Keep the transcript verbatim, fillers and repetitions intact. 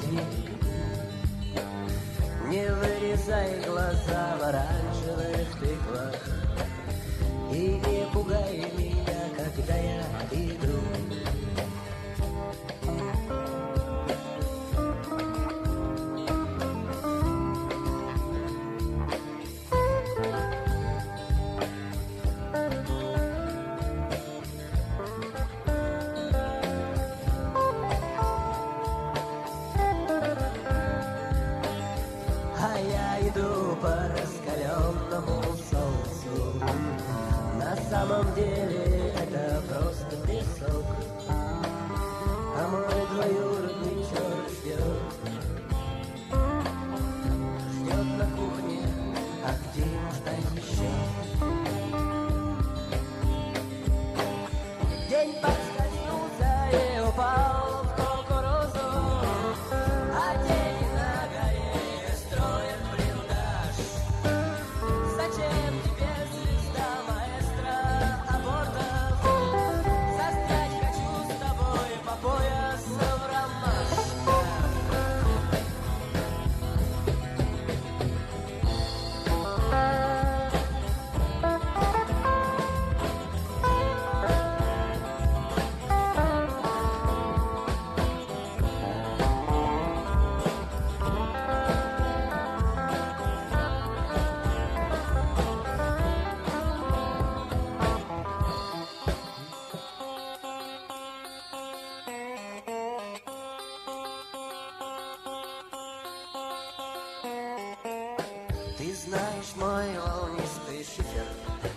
любви. Не вырезай глаза в оранжевых тыквах и не пугай меня, когда я иду. А я иду по раскаленному солнцу. На самом деле это просто песок. А мой двоюродный черт ждет. Ждет на кухне, а где ему ждать еще? День подскользнулся и упал в кукурузу, а тени на горе строят блиндаж. Зачем тебе звезда, маэстро абортов? Застрять хочу с тобой по пояс в ромашках. Ты знаешь мой волнистый шифер,